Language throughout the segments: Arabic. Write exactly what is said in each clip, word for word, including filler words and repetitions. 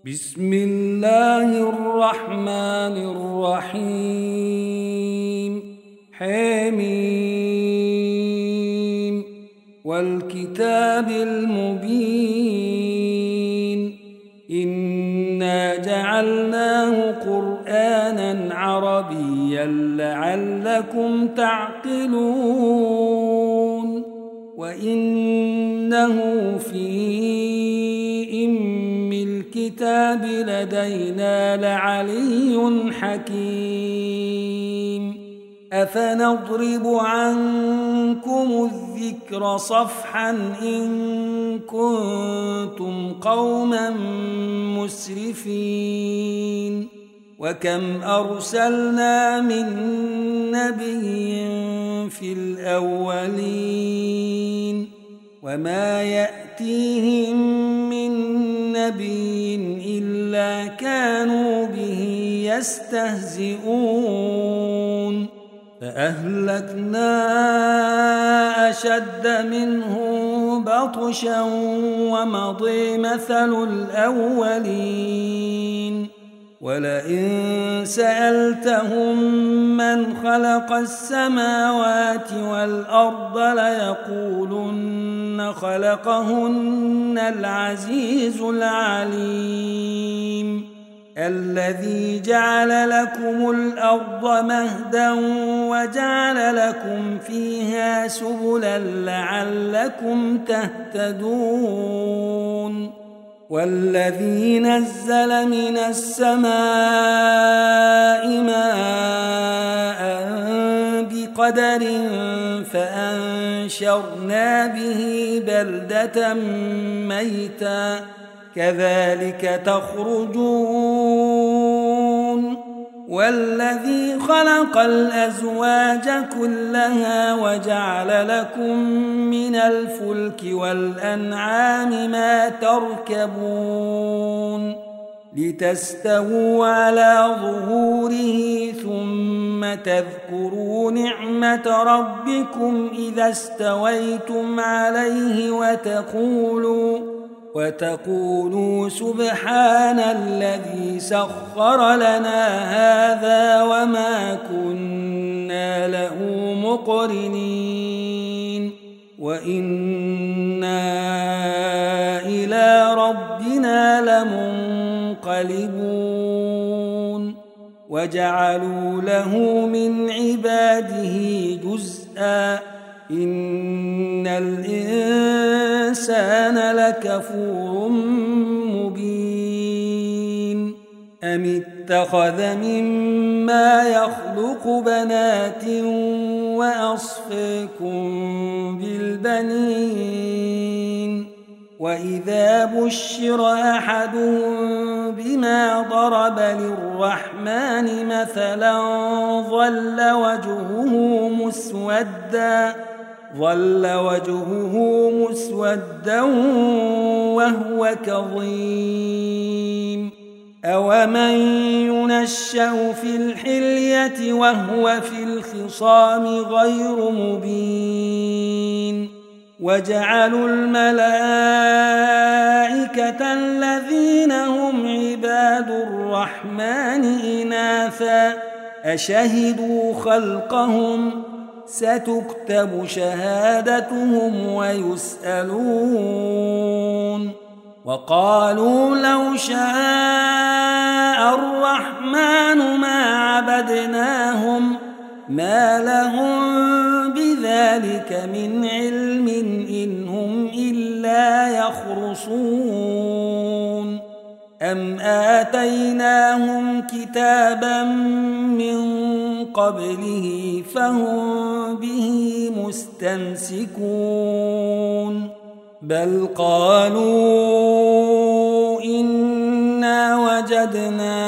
بسم الله الرحمن الرحيم حميم والكتاب المبين إنا جعلناه قرآنا عربيا لعلكم تعقلون وإنه في الكتاب لدينا لعلي حكيم أفنضرب عنكم الذكر صفحا إن كنتم قوما مسرفين وكم أرسلنا من نبي في الأولين وما يأتيهم من نبي إلا كانوا به يستهزئون فأهلكنا أشد منهم بطشا ومضي مثل الأولين ولئن سألتهم من خلق السماوات والأرض ليقولن خلقهن العزيز العليم الذي جعل لكم الأرض مهدا وجعل لكم فيها سبلا لعلكم تهتدون والذي نزل من السماء ماء بقدر فأنشرنا به بلدة ميتا كذلك تخرجون والذي خلق الأزواج كلها وجعل لكم من الفلك والأنعام ما تركبون لتستووا على ظهوره ثم تذكروا نعمة ربكم إذا استويتم عليه وتقولوا وتقولوا سبحان الذي سخر لنا هذا وما كنا له مقرنين وإنا إلى ربنا لمنقلبون وجعلوا له من عباده جزءا إن الإنسان لكفور مبين أم اتخذ مما يخلق بنات وأصفاكم بالبنين وإذا بشر أحدهم بما ضرب للرحمن مثلا ظل وجهه مسوداً ظل وجهه مسودا وهو كظيم أومن ينشأ في الحلية وهو في الخصام غير مبين وجعلوا الملائكة الذين هم عباد الرحمن إناثا أشهدوا خلقهم ستكتب شهادتهم ويسألون وقالوا لو شاء الرحمن ما عبدناهم ما لهم بذلك من علم إن هم إلا يخرصون أم آتيناهم كتابا من قبله فهم به مستمسكون بل قالوا إنا وجدنا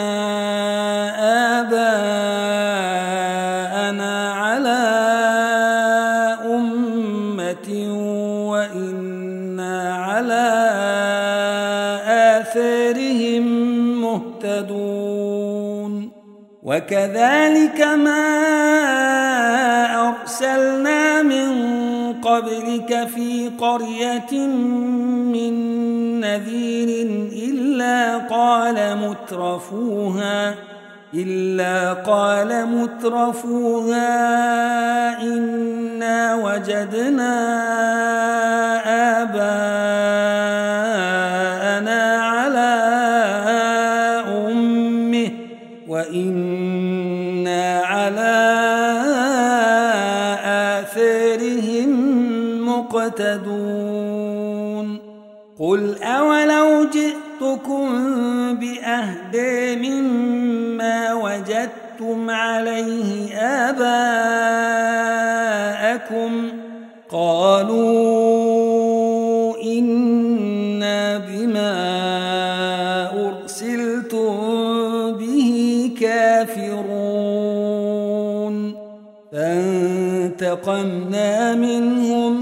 آباءنا على أمة وإنا على آثارهم مهتدون وكذلك ما أرسلنا من قبلك في قرية من نذير إلا قال مترفوها إلا قال مترفوها إنا وجدنا آباءنا على أمه وإنا على آثارهم مقتدون قل أولو جئتكم بأهدى مما وجدتم عليه آباءكم قالوا إنا بما أرسلتم به كافرون فانتقمنا منهم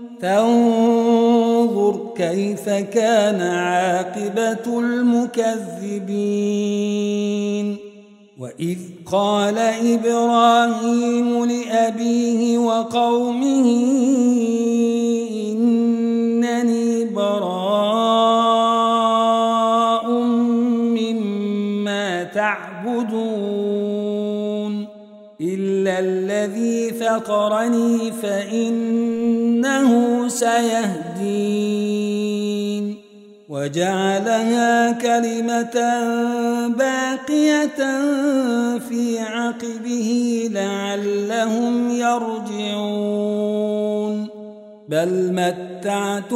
فانظر كيف كان عاقبة المكذبين وإذ قال إبراهيم لأبيه وقومه إنني براء مما تعبدون إلا الذي فطرني فإنه سيهدين وجعلها كلمة باقية في عقبه لعلهم يرجعون بل متعت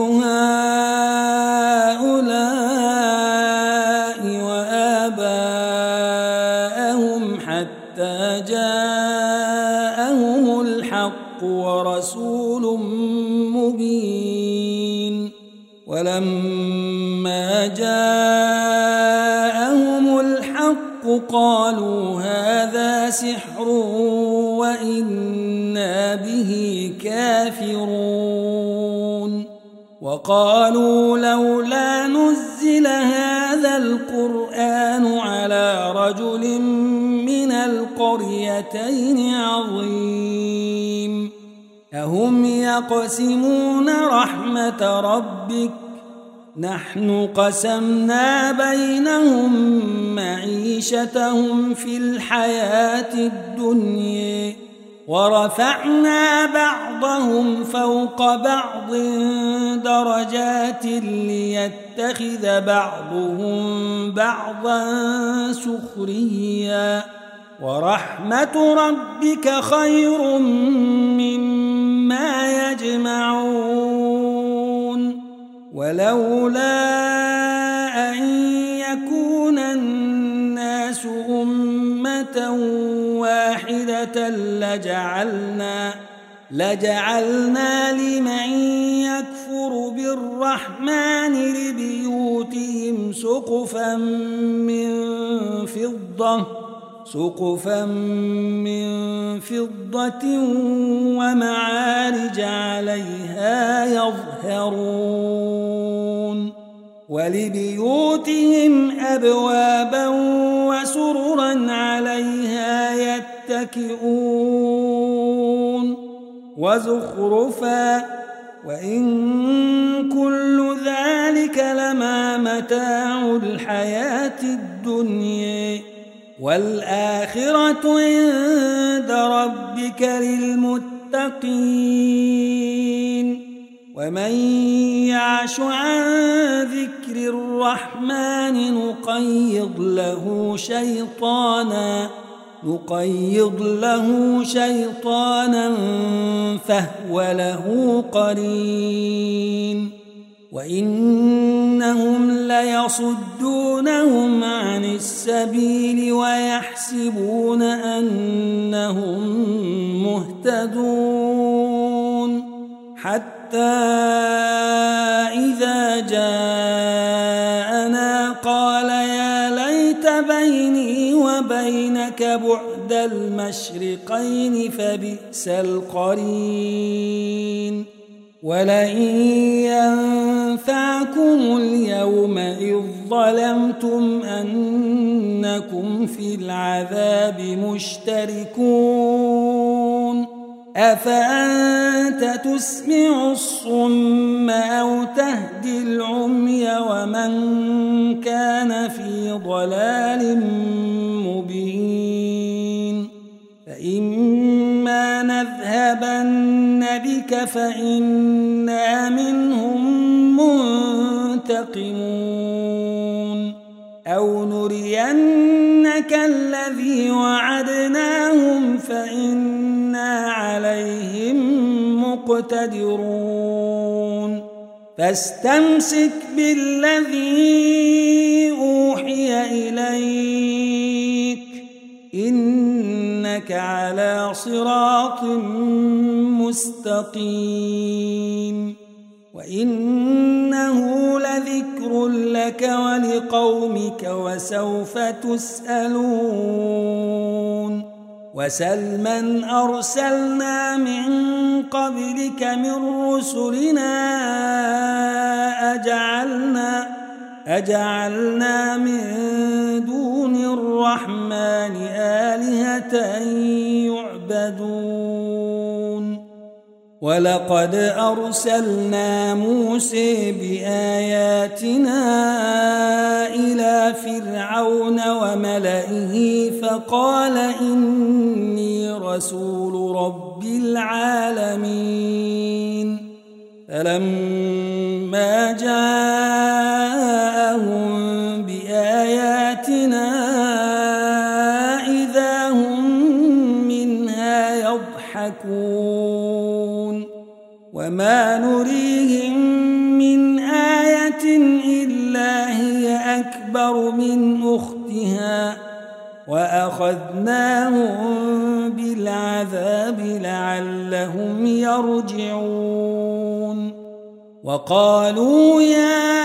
هؤلاء وآباءهم حتى جاءهم الحق ورسول مبين ولما جاءهم الحق قالوا هذا سحر وإنا به كافرون وقالوا لولا نزل هذا القرآن على رجل من القريتين عظيم أهم يقسمون رحمة ربك نحن قسمنا بينهم معيشتهم في الحياة الدنيا ورفعنا بعضهم فوق بعض درجات ليتخذ بعضهم بعضا سخريا ورحمة ربك خير مما يجمعون ولولا أن يكون الناس أمة واحدة لجعلنا لجعلنا لمن يكفر بالرحمن لبيوتهم سقفا من فضة سقفا من فضة ومعارج عليها يظهرون ولبيوتهم أبوابا وسررا عليها يتكئون وزخرفا وإن كل ذلك لما متاع الحياة الدنيا والآخرة عند ربك للمتقين ومن يعش عن ذكر الرحمن نقيض له شيطانا نقيض له شيطانا فهو له قرين وإنهم ليصدونهم عن السبيل ويحسبون أنهم مهتدون حتى إذا جاءنا قال يا ليت بيني وبينك بعد المشرقين فبئس القرين ولئن ينفعكم اليوم إذ ظلمتم أنكم في العذاب مشتركون أفأنت تسمع الصم أو تهدي العمي ومن كان في ضلال مبين فإما نذهبن بك فإنا منهم منتقمون أو نرينك الذي وعدناهم فإنا عليهم مقتدرون فاستمسك بالذي أوحي إليك إنك على صراط مستقيم وإنه لذكر لك ولقومك وسوف تسألون وسل من أرسلنا من قبلك من رسلنا أجعلنا أجعلنا من دون الرحمن آلهة يعبدون ولقد أرسلنا موسى بآياتنا إلى فرعون وملئه فقال إني رسول رب العالمين فلما جاءهم بآياتنا إذا هم منها يضحكون وما نريهم من آية إلا هي أكبر من أختها وأخذناهم بالعذاب لعلهم يرجعون وقالوا يا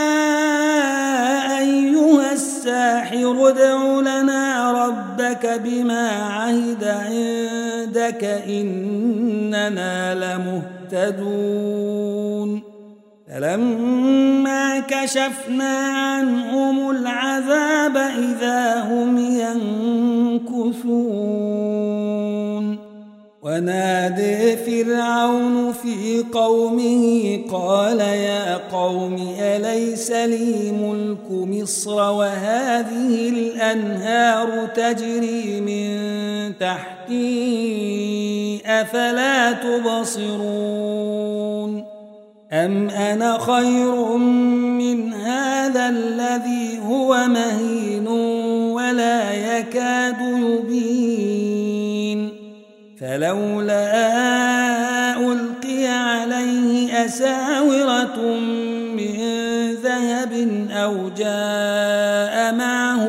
أيها الساحر ادع لنا ربك بما عهد عندك إننا لمهتدون فلما كشفنا عنهم العذاب إذا هم ينكثون ونادى فرعون في قومه قال يا قوم أليس لي ملك مصر وهذه الأنهار تجري من تحتي أفلا تبصرون أم أنا خير من هذا الذي هو مهين ولا يكاد يبين فلولا ألقي عليه أساورة من ذهب أو جاء معه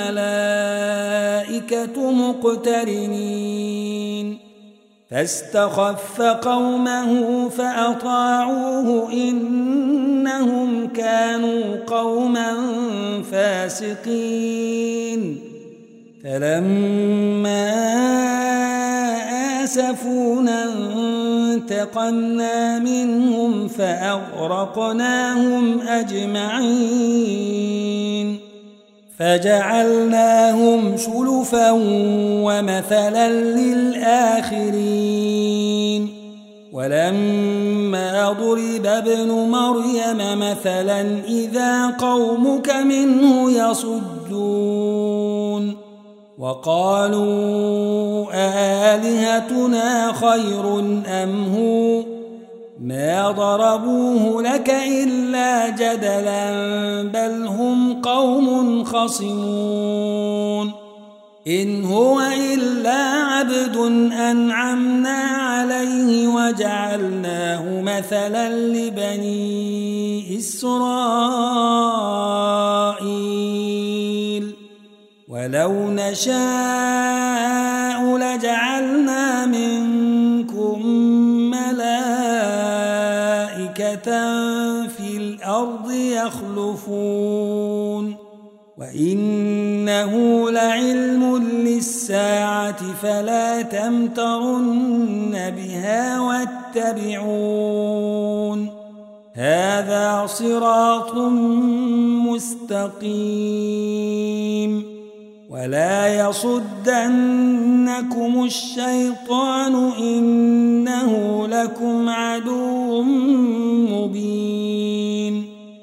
الملائكة مقترنين فاستخف قومه فأطاعوه إنهم كانوا قوما فاسقين فلما آسفونا انتقمنا منهم فأغرقناهم أجمعين فجعلناهم سلفا ومثلا للآخرين ولما ضرب ابن مريم مثلا إذا قومك منه يصدون وقالوا آلهتنا خير أم هو ما ضربوه لك إلا جدلا بل هم قوم خصمون إن هو إلا عبد أنعمنا عليه وجعلناه مثلا لبني إسرائيل ولو نشاء لجعلنا منكم ملائكة في الأرض يخلفون وإنه لعلم للساعة فلا تمترن بها واتبعون هذا صراط مستقيم فلا يصدنكم الشيطان إنه لكم عدو مبين.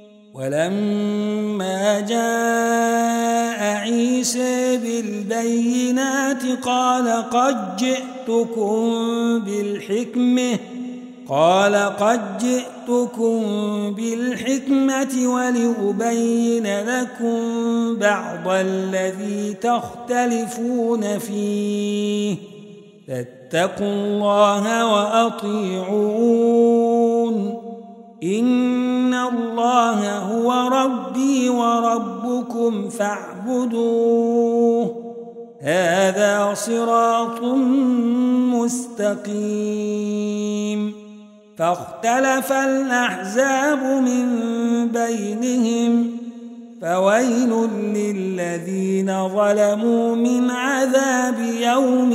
ولما جاء عيسى بالبينات قال قد جئتكم بالحكمة قال قد جئتكم بالحكمة ولأبين لكم بعض الذي تختلفون فيه فاتقوا الله وأطيعون إن الله هو ربي وربكم فاعبدوه هذا صراط مستقيم. فاختلف الأحزاب من بينهم فويل للذين ظلموا من عذاب يوم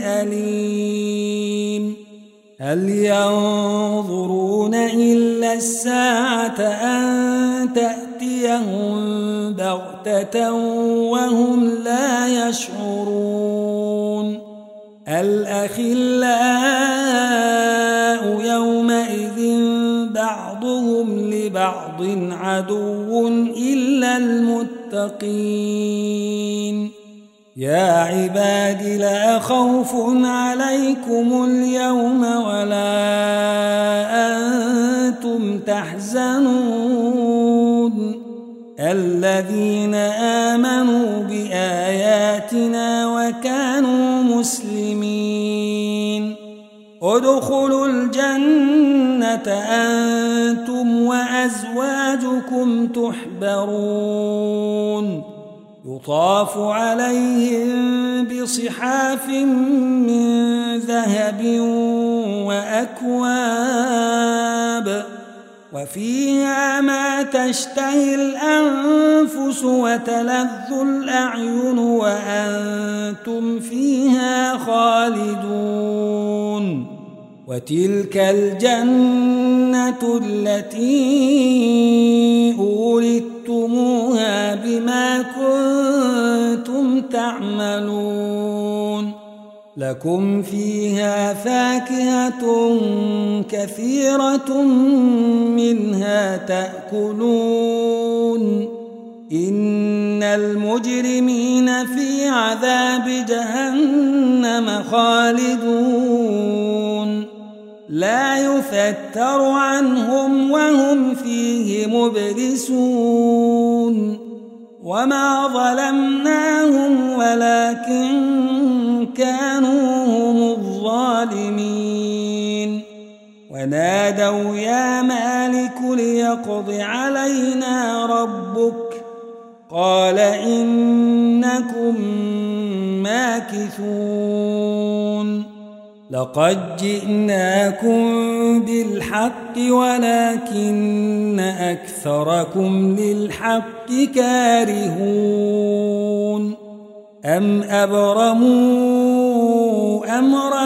أليم. هل ينظرون إلا الساعة أن تأتيهم بغتة وهم لا يشعرون. الأخلاء يومئذ بعضهم لبعض عدو إلا المتقين. يا عباد لا خوف عليكم اليوم ولا أنتم تحزنون الذين آمنوا بآياتنا وكانوا مسلمين. ادخلوا الجنة أنتم وأزواجكم تحبرون يطاف عليهم بصحاف من ذهب وأكواب وفيها ما تشتهي الأنفس وتلذ الأعين وأنتم فيها خالدون. وتلك الجنة التي أورثتموها بما كنتم تعملون لكم فيها فاكهة كثيرة منها تأكلون إن المجرمين في عذاب جهنم خالدون لا يفتر عنهم وهم فيه مبلسون. وما ظلمناهم ولكن كانوا هم الظالمين. ونادوا يا مالك ليقض علينا ربك قال إنكم ماكثون. لقد جئناكم بالحق ولكن أكثركم للحق كارهون. أم أبرموا أمرا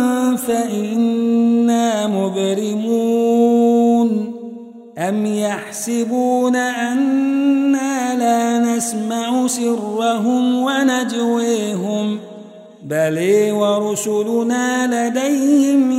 فإنا مبرمون أم يحسبون أنا لا نسمع سرهم ونجويهم بل ورسلنا لديهم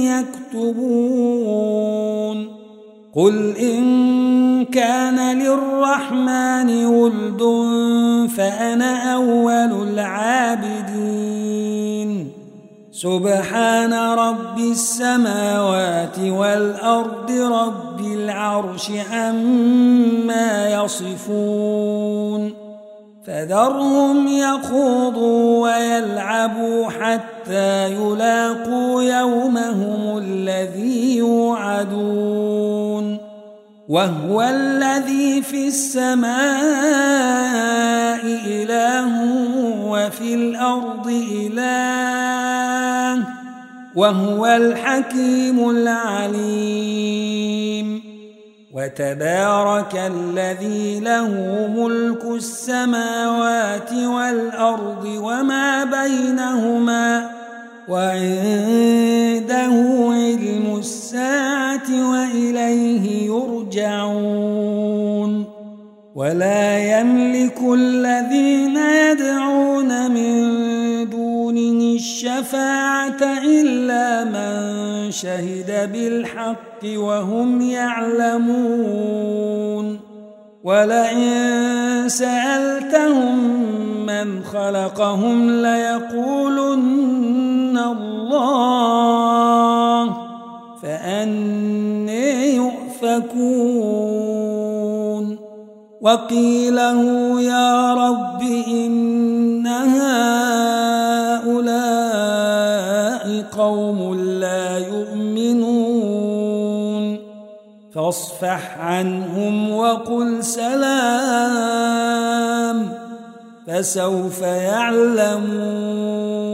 يكتبون. قل إن كان للرحمن ولد فأنا أول العابدين. سبحان رب السماوات والأرض رب العرش عما يصفون. فذرهم يخوضوا ويلعبوا حتى يلاقوا يومهم الذي يوعدون. وهو الذي في السماء إله وفي الأرض إله وهو الحكيم العليم. وتبارك الذي له ملك السماوات والأرض وما بينهما وعنده علم الساعة وإليه يرجعون. ولا يملك الذين يدعون من الشفاعة إلا من شهد بالحق وهم يعلمون ولئن سألتهم من خلقهم ليقولن الله فأنى يؤفكون وقيله يا رب إن هؤلاء قوم لا يؤمنون فاصفح عنهم وقل سلام فسوف يعلمون